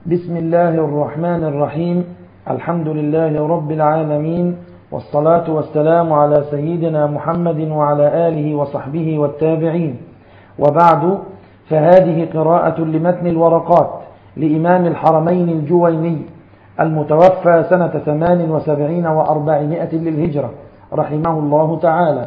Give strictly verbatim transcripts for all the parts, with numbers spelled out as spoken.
بسم الله الرحمن الرحيم. الحمد لله رب العالمين، والصلاة والسلام على سيدنا محمد وعلى آله وصحبه والتابعين، وبعد، فهذه قراءة لمتن الورقات لإمام الحرمين الجويني المتوفى سنة ثمان وسبعين وأربعمائة للهجرة رحمه الله تعالى.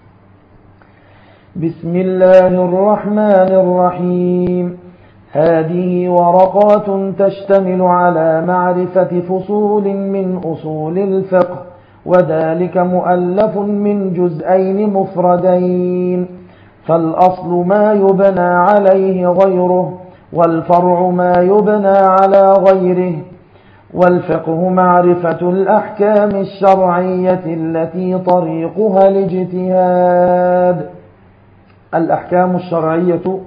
بسم الله الرحمن الرحيم. هذه ورقات تشتمل على معرفة فصول من أصول الفقه، وذلك مؤلف من جزئين مفردين، فالأصل ما يبنى عليه غيره، والفرع ما يبنى على غيره. والفقه معرفة الأحكام الشرعية التي طريقها الاجتهاد. الأحكام الشرعية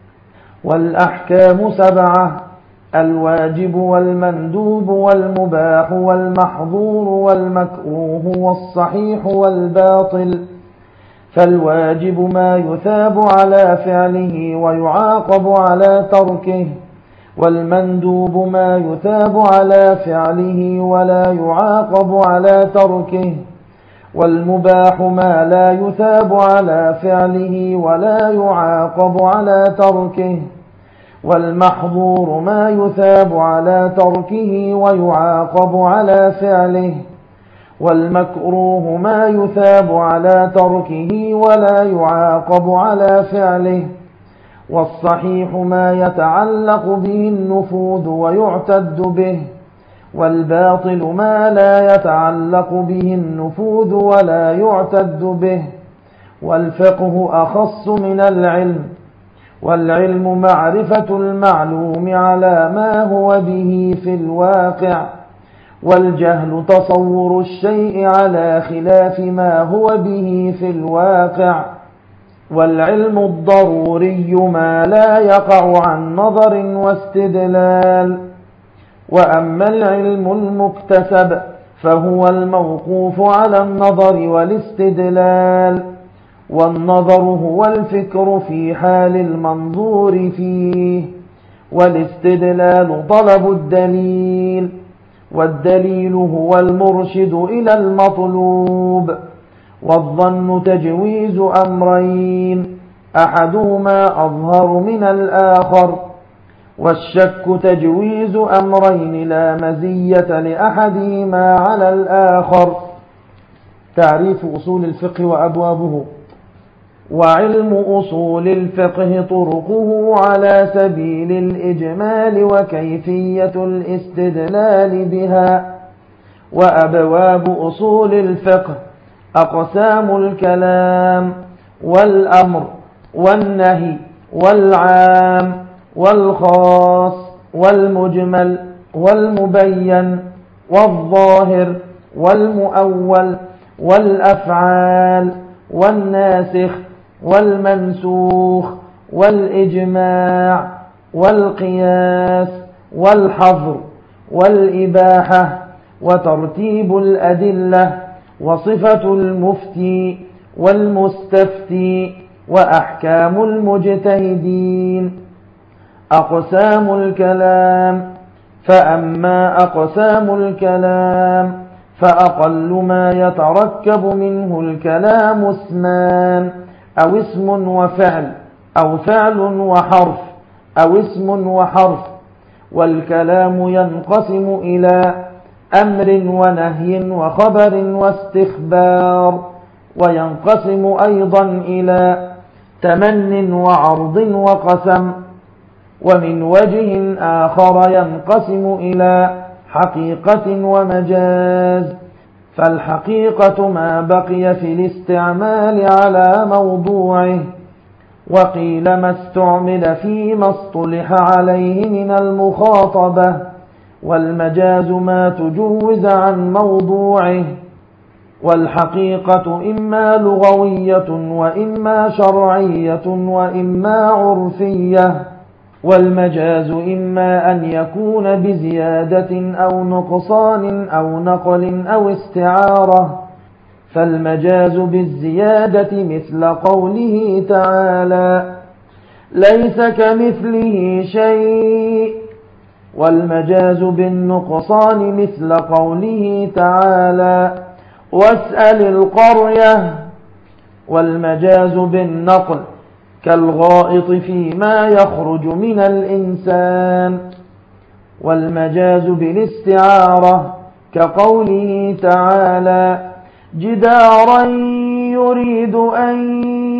والأحكام سبعة: الواجب والمندوب والمباح والمحظور والمكروه والصحيح والباطل. فالواجب ما يثاب على فعله ويعاقب على تركه، والمندوب ما يثاب على فعله ولا يعاقب على تركه، والمباح ما لا يثاب على فعله ولا يعاقب على تركه، والمحظور ما يثاب على تركه ويعاقب على فعله، والمكروه ما يثاب على تركه ولا يعاقب على فعله، والصحيح ما يتعلق به النفوذ ويعتد به، والباطل ما لا يتعلق به النفوذ ولا يعتد به. والفقه أخص من العلم، والعلم معرفة المعلوم على ما هو به في الواقع، والجهل تصور الشيء على خلاف ما هو به في الواقع. والعلم الضروري ما لا يقع عن نظر واستدلال. وأما العلم المكتسب فهو الموقوف على النظر والاستدلال، والنظر هو الفكر في حال المنظور فيه، والاستدلال طلب الدليل، والدليل هو المرشد إلى المطلوب. والظن تجويز أمرين أحدهما أظهر من الآخر، والشك تجويز أمرين لا مزية لأحدهما على الآخر. تعريف أصول الفقه وأبوابه. وعلم أصول الفقه طرقه على سبيل الإجمال وكيفية الاستدلال بها. وأبواب أصول الفقه: أقسام الكلام، والأمر، والنهي، والعام، والخاص، والمجمل، والمبين، والظاهر، والمؤول، والأفعال، والناسخ، والمنسوخ، والإجماع، والقياس، والحظر، والإباحة، وترتيب الأدلة، وصفة المفتي والمستفتي، وأحكام المجتهدين. أقسام الكلام. فأما أقسام الكلام فأقل ما يتركب منه الكلام اسمان، أو اسم وفعل، أو فعل وحرف، أو اسم وحرف. والكلام ينقسم إلى أمر ونهي وخبر واستخبار، وينقسم أيضا إلى تمن وعرض وقسم. ومن وجه آخر ينقسم إلى حقيقة ومجاز. فالحقيقة ما بقي في الاستعمال على موضوعه، وقيل ما استعمل فيما اصطلح عليه من المخاطبة. والمجاز ما تجوز عن موضوعه. والحقيقة إما لغوية وإما شرعية وإما عرفية. والمجاز إما أن يكون بزيادة أو نقصان أو نقل أو استعارة. فالمجاز بالزيادة مثل قوله تعالى: ليس كمثله شيء، والمجاز بالنقصان مثل قوله تعالى واسأل القرية، والمجاز بالنقل كالغائط فيما يخرج من الإنسان، والمجاز بالاستعارة كقوله تعالى جدارا يريد أن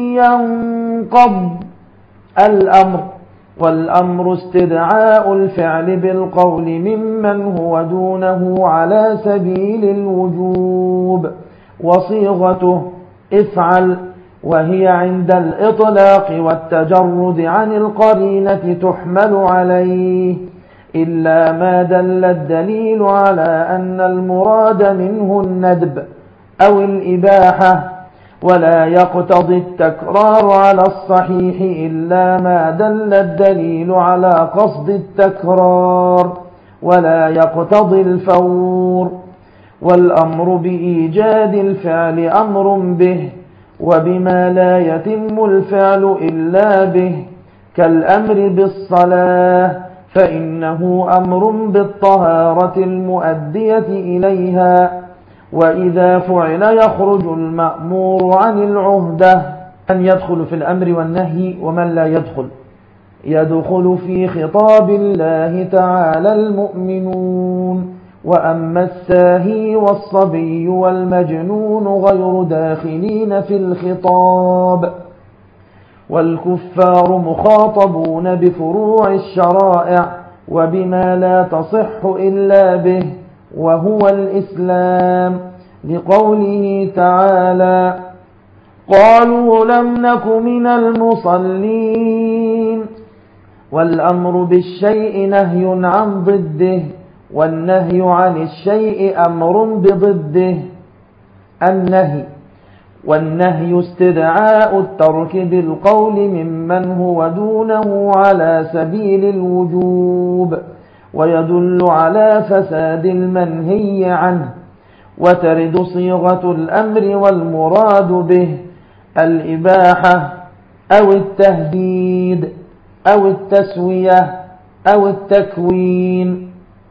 ينقض الأمر، والأمر استدعاء الفعل بالقول ممن هو دونه على سبيل الوجوب، وصيغته افعل، وهي عند الإطلاق والتجرد عن القرينة تحمل عليه، إلا ما دل الدليل على أن المراد منه الندب أو الإباحة، ولا يقتضي التكرار على الصحيح إلا ما دل الدليل على قصد التكرار، ولا يقتضي الفور. والأمر بإيجاد الفعل أمر به، وبما لا يتم الفعل إلا به، كالأمر بالصلاة فإنه أمر بالطهارة المؤدية إليها، وإذا فعل يخرج المأمور عن العهدة. من يدخل في الأمر والنهي ومن لا يدخل؟ يدخل في خطاب الله تعالى المؤمنون، وأما الساهي والصبي والمجنون غير داخلين في الخطاب، والكفار مخاطبون بفروع الشرائع وبما لا تصح إلا به، وهو الإسلام، لقوله تعالى قالوا لم نك من المصلين. والأمر بالشيء نهي عن ضده، والنهي عن الشيء أمر بضده. النهي والنهي استدعاء الترك بالقول ممن هو دونه على سبيل الوجوب، ويدل على فساد المنهي عنه، وترد صيغة الأمر والمراد به الإباحة أو التهديد أو التسوية أو التكوين،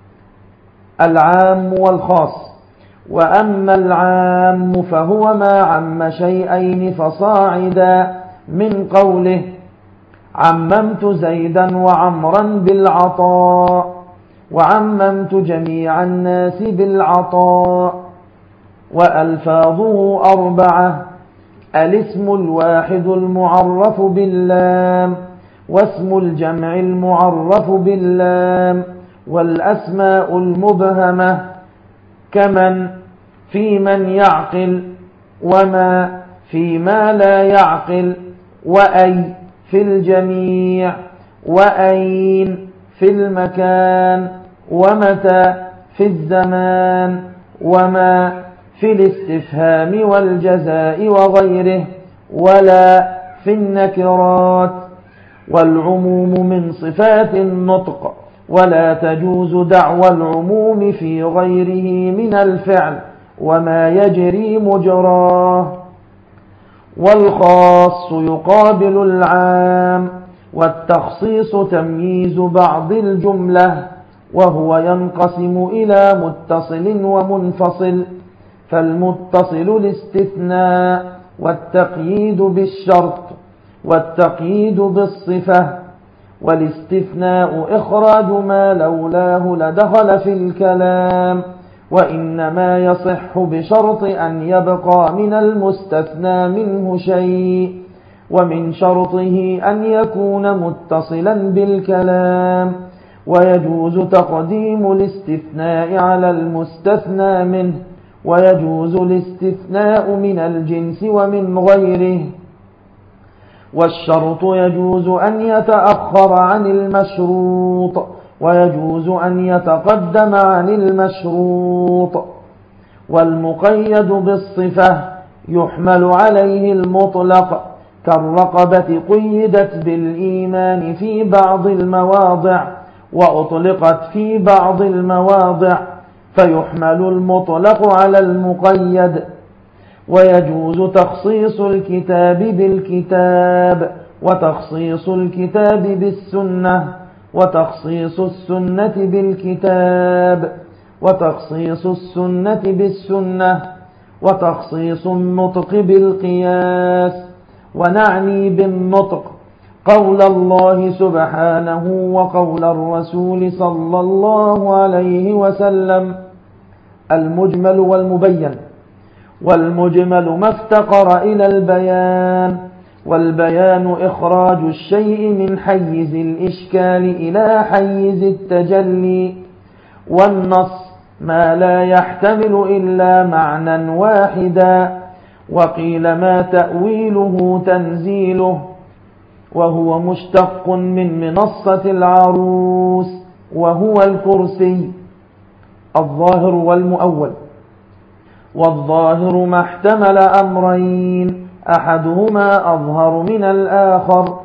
العام والخاص. وأما العام فهو ما عم شيئين فصاعدا، من قوله عممت زيدا وعمرا بالعطاء، وعممت جميع الناس بالعطاء. وألفاظه أربعة: الاسم الواحد المعرف باللام، واسم الجمع المعرف باللام، والأسماء المبهمة كمن في من يعقل، وما في ما لا يعقل، وأي في الجميع، وأين في المكان، ومتى في الزمان، وما في الاستفهام والجزاء وغيره، ولا في النكرات. والعموم من صفات النطق، ولا تجوز دعوى العموم في غيره من الفعل وما يجري مجراه. والخاص يقابل العام، والتخصيص تمييز بعض الجملة، وهو ينقسم إلى متصل ومنفصل، فالمتصل الاستثناء والتقييد بالشرط، والتقييد بالصفة، والاستثناء إخراج ما لولاه لدخل في الكلام، وإنما يصح بشرط أن يبقى من المستثنى منه شيء، ومن شرطه أن يكون متصلا بالكلام، ويجوز تقديم الاستثناء على المستثنى منه، ويجوز الاستثناء من الجنس ومن غيره. والشرط يجوز أن يتأخر عن المشروط، ويجوز أن يتقدم عن المشروط. والمقيد بالصفة يحمل عليه المطلق، كالرقبة قيدت بالإيمان في بعض المواضع وأطلقت في بعض المواضع، فيحمل المطلق على المقيد. ويجوز تخصيص الكتاب بالكتاب، وتخصيص الكتاب بالسنة، وتخصيص السنة بالكتاب، وتخصيص السنة بالسنة، وتخصيص النطق بالقياس. ونعني بالنطق قول الله سبحانه وقول الرسول صلى الله عليه وسلم، المجمل والمبين. والمجمل ما افتقر إلى البيان، والبيان إخراج الشيء من حيز الإشكال إلى حيز التجلي. والنص ما لا يحتمل إلا معنى واحدا، وقيل ما تأويله تنزيله، وهو مشتق من منصة العروس، وهو الكرسي. الظاهر والمؤول. والظاهر ما احتمل أمرين أحدهما أظهر من الآخر،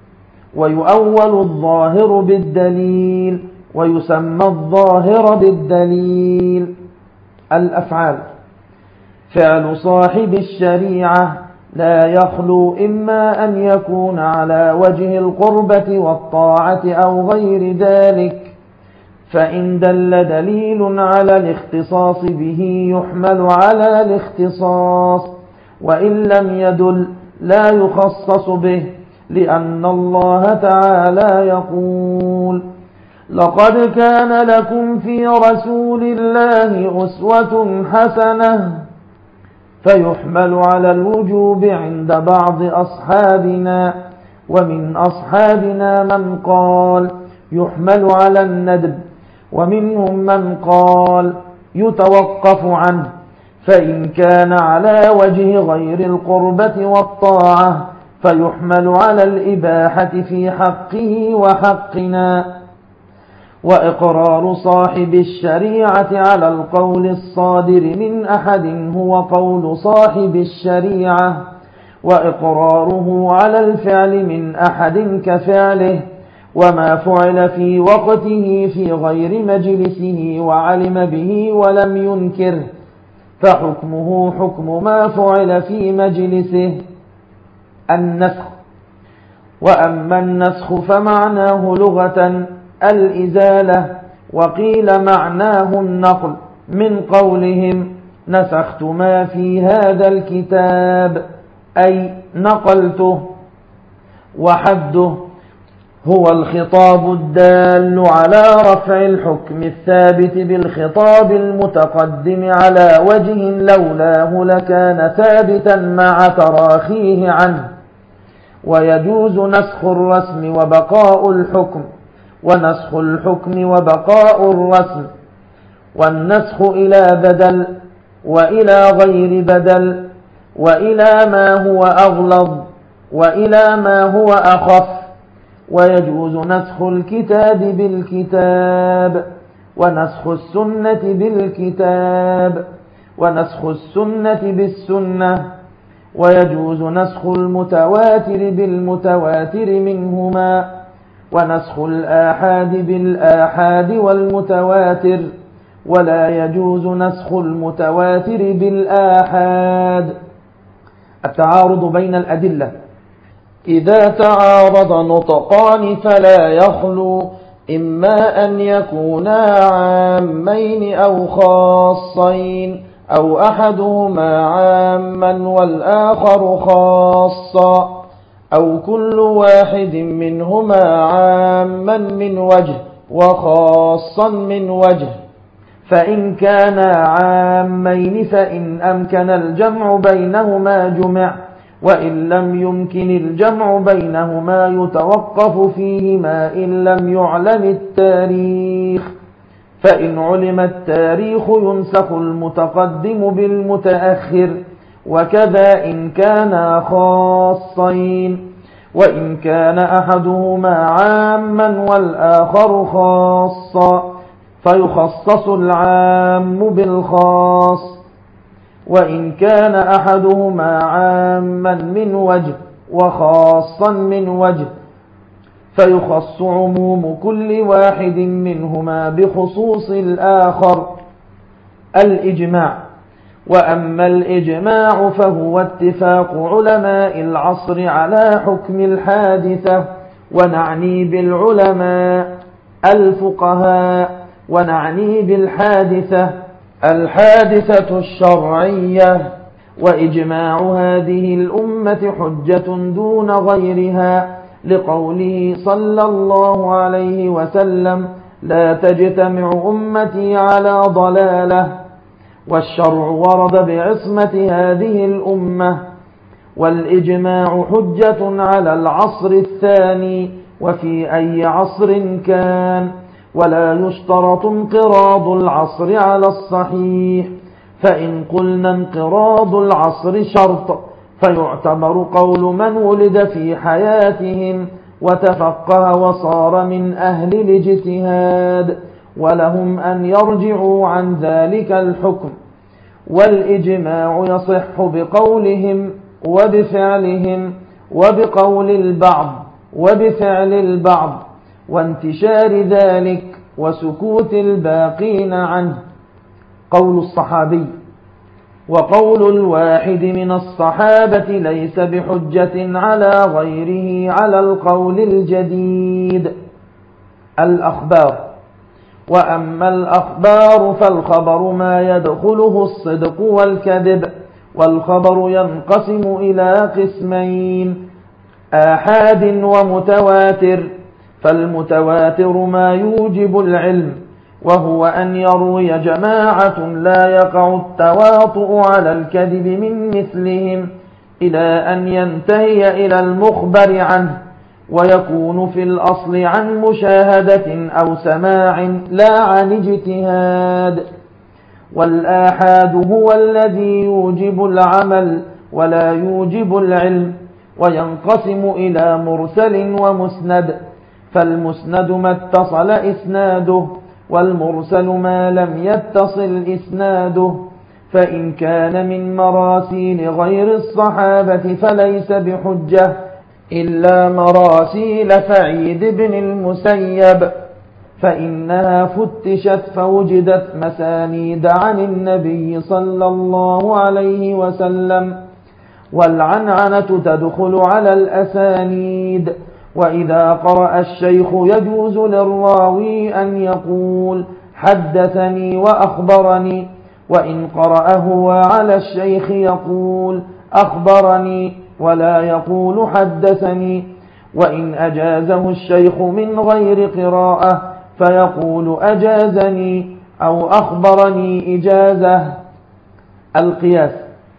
ويؤول الظاهر بالدليل، ويسمى الظاهر بالدليل. الأفعال. فعل صاحب الشريعة لا يخلو إما أن يكون على وجه القربة والطاعة أو غير ذلك، فإن دل دليل على الاختصاص به يحمل على الاختصاص، وإن لم يدل لا يخصص به، لأن الله تعالى يقول: لقد كان لكم في رسول الله أسوة حسنة، فيحمل على الوجوب عند بعض أصحابنا، ومن أصحابنا من قال يحمل على الندب، ومنهم من قال يتوقف عنه، فإن كان على وجه غير القربة والطاعة فيحمل على الإباحة في حقه وحقنا. وإقرار صاحب الشريعة على القول الصادر من أحد هو قول صاحب الشريعة، وإقراره على الفعل من أحد كفعله، وما فعل في وقته في غير مجلسه وعلم به ولم ينكره، فحكمه حكم ما فعل في مجلسه. النسخ. وأما النسخ فمعناه لغة الإزالة، وقيل معناه النقل، من قولهم نسخت ما في هذا الكتاب، أي نقلته. وحده هو الخطاب الدال على رفع الحكم الثابت بالخطاب المتقدم على وجه لولاه لكان ثابتا مع تراخيه عنه. ويجوز نسخ الرسم وبقاء الحكم، ونسخ الحكم وبقاء الرسم، والنسخ إلى بدل وإلى غير بدل، وإلى ما هو أغلظ وإلى ما هو أخف. ويجوز نسخ الكتاب بالكتاب، ونسخ السنة بالكتاب، ونسخ السنة بالسنة. ويجوز نسخ المتواتر بالمتواتر منهما، ونسخ الآحاد بالآحاد والمتواتر، ولا يجوز نسخ المتواتر بالآحاد. التعارض بين الأدلة. إذا تعارض نطقان فلا يخلو إما أن يكونا عامين أو خاصين، أو أحدهما عاما والآخر خاصا، أو كل واحد منهما عاما من وجه وخاصا من وجه. فإن كانا عامين فإن أمكن الجمع بينهما جمع، وإن لم يمكن الجمع بينهما يتوقف فيهما إن لم يعلم التاريخ. فإن علم التاريخ ينسخ المتقدم بالمتأخر، وكذا إن كانا خاصين. وإن كان أحدهما عاما والآخر خاصا فيخصص العام بالخاص. وإن كان أحدهما عاما من وجه وخاصا من وجه فيخص عموم كل واحد منهما بخصوص الآخر. الإجماع. وأما الإجماع فهو اتفاق علماء العصر على حكم الحادثة، ونعني بالعلماء الفقهاء، ونعني بالحادثة الحادثة الشرعية. وإجماع هذه الأمة حجة دون غيرها، لقوله صلى الله عليه وسلم: لا تجتمع أمتي على ضلالة. والشرع ورد بعصمة هذه الأمة. والإجماع حجة على العصر الثاني وفي أي عصر كان، ولا يشترط انقراض العصر على الصحيح، فإن قلنا انقراض العصر شرط فيعتبر قول من ولد في حياتهم وتفقه وصار من أهل الاجتهاد، ولهم أن يرجعوا عن ذلك الحكم. والإجماع يصح بقولهم وبفعلهم وبقول البعض وبفعل البعض، وانتشار ذلك وسكوت الباقين عنه. قول الصحابي: وقول الواحد من الصحابة ليس بحجة على غيره على القول الجديد. الأخبار: وأما الأخبار فالخبر ما يدخله الصدق والكذب، والخبر ينقسم إلى قسمين: آحاد ومتواتر. فالمتواتر ما يوجب العلم، وهو أن يروي جماعة لا يقع التواطؤ على الكذب من مثلهم إلى أن ينتهي إلى المخبر عنه، ويكون في الأصل عن مشاهدة أو سماع لا عن اجتهاد. والآحاد هو الذي يوجب العمل ولا يوجب العلم، وينقسم إلى مرسل ومسند. فالمسند ما اتصل إسناده، والمرسل ما لم يتصل إسناده. فإن كان من مراسيل غير الصحابة فليس بحجة إلا مراسيل سعيد بن المسيب، فإنها فتشت فوجدت مسانيد عن النبي صلى الله عليه وسلم. والعنعنة تدخل على الأسانيد. وإذا قرأ الشيخ يجوز للراوي أن يقول حدثني وأخبرني، وإن قرأ هو على الشيخ يقول أخبرني ولا يقول حدثني. وإن أجازه الشيخ من غير قراءة فيقول أجازني أو أخبرني إجازة. القياس: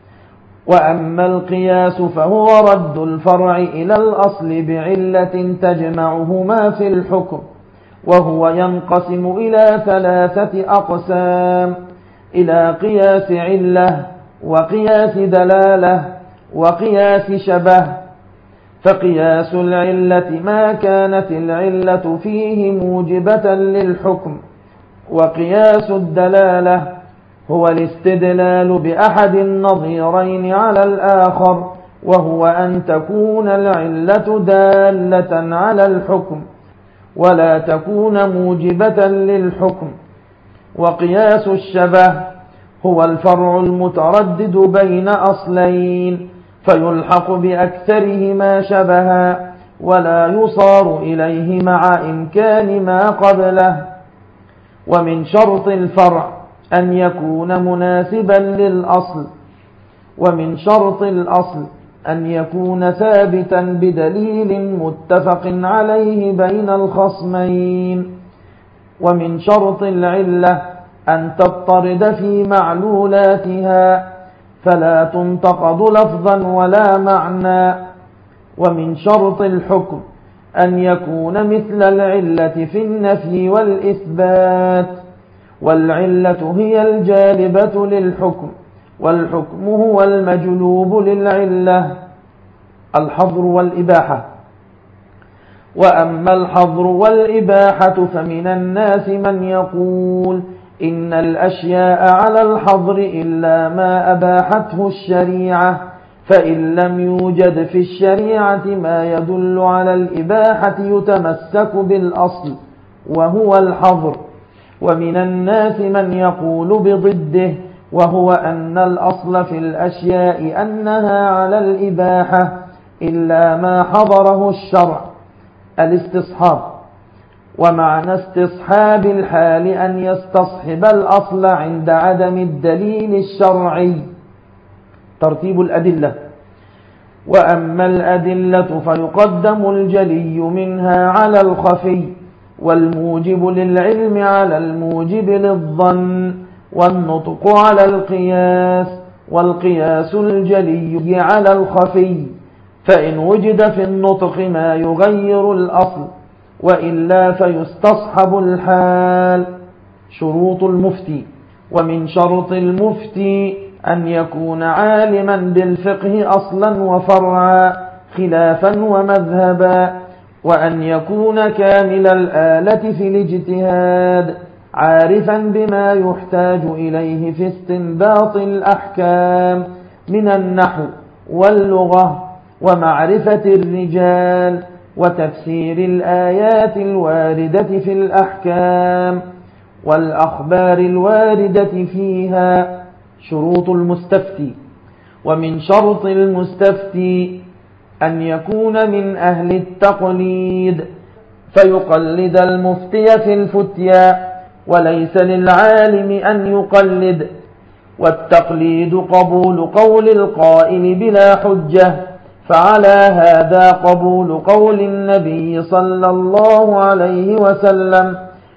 وأما القياس فهو رد الفرع إلى الأصل بعلة تجمعهما في الحكم، وهو ينقسم إلى ثلاثة أقسام: إلى قياس علة، وقياس دلالة، وقياس شبه. فقياس العلة ما كانت العلة فيه موجبة للحكم، وقياس الدلالة هو الاستدلال بأحد النظيرين على الآخر، وهو أن تكون العلة دالة على الحكم ولا تكون موجبة للحكم. وقياس الشبه هو الفرع المتردد بين أصلين، فيلحق بأكثرهما شبها ولا يصار إليه مع إمكان ما قبله. ومن شرط الفرع أن يكون مناسبا للأصل، ومن شرط الأصل أن يكون ثابتا بدليل متفق عليه بين الخصمين. ومن شرط العلة أن تضطرد في معلولاتها فلا تنتقض لفظا ولا معنى. ومن شرط الحكم أن يكون مثل العلة في النفي والإثبات، والعلة هي الجالبة للحكم، والحكم هو المجلوب للعلة. الحظر والإباحة: وأما الحظر والإباحة فمن الناس من يقول إن الأشياء على الحظر إلا ما أباحته الشريعة، فإن لم يوجد في الشريعة ما يدل على الإباحة يتمسك بالأصل وهو الحظر. ومن الناس من يقول بضده، وهو أن الأصل في الأشياء أنها على الإباحة إلا ما حضره الشرع. الاستصحاب: ومعنى استصحاب الحال أن يستصحب الأصل عند عدم الدليل الشرعي. ترتيب الأدلة. وأما الأدلة فيقدم الجلي منها على الخفي، والموجب للعلم على الموجب للظن، والنطق على القياس، والقياس الجلي على الخفي، فإن وجد في النطق ما يغير الأصل وإلا فيستصحب الحال. شروط المفتي. ومن شرط المفتي أن يكون عالما بالفقه أصلا وفرعا خلافا ومذهبا، وأن يكون كامل الآلة في الاجتهاد عارفا بما يحتاج إليه في استنباط الأحكام من النحو واللغة ومعرفة الرجال وتفسير الآيات الواردة في الأحكام والأخبار الواردة فيها. شروط المستفتي. ومن شرط المستفتي أن يكون من أهل التقليد فيقلد المفتي في الفتيا، وليس للعالم أن يقلد. والتقليد قبول قول القائل بلا حجة، فعلى هذا قبول قول النبي صلى الله عليه وسلم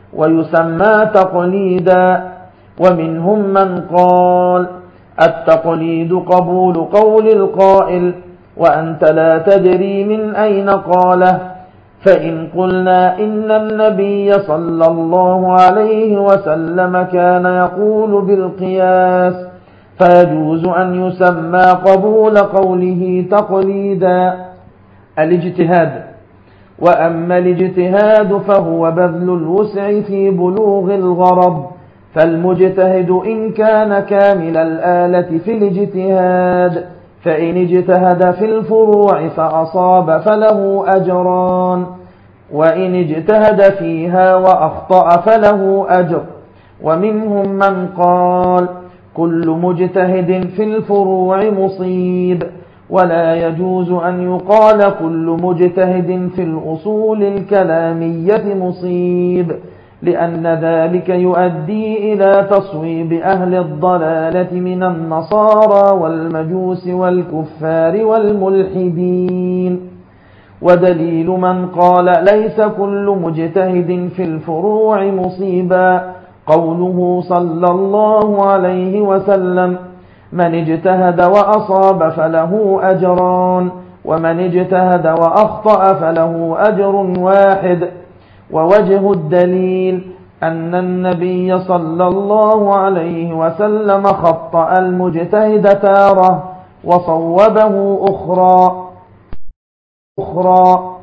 ويسمى تقليدا. ومنهم من قال التقليد قبول قول القائل وأنت لا تدري من أين قاله، فإن قلنا إن النبي صلى الله عليه وسلم كان يقول بالقياس فيجوز أن يسمى قبول قوله تقليدا. الاجتهاد. وأما الاجتهاد فهو بذل الوسع في بلوغ الغرض، فالمجتهد إن كان كامل الآلة في الاجتهاد فإن اجتهد في الفروع فأصاب فله أجران، وإن اجتهد فيها وأخطأ فله أجر. ومنهم من قال كل مجتهد في الفروع مصيب، ولا يجوز أن يقال كل مجتهد في الأصول الكلامية مصيب، لأن ذلك يؤدي إلى تصويب أهل الضلالة من النصارى والمجوس والكفار والملحدين. ودليل من قال ليس كل مجتهد في الفروع مصيبا قوله صلى الله عليه وسلم من اجتهد وأصاب فله أجران، ومن اجتهد وأخطأ فله أجر واحد. ووجه الدليل أن النبي صلى الله عليه وسلم خطأ المجتهد تارة وصوبه أخرى أخرى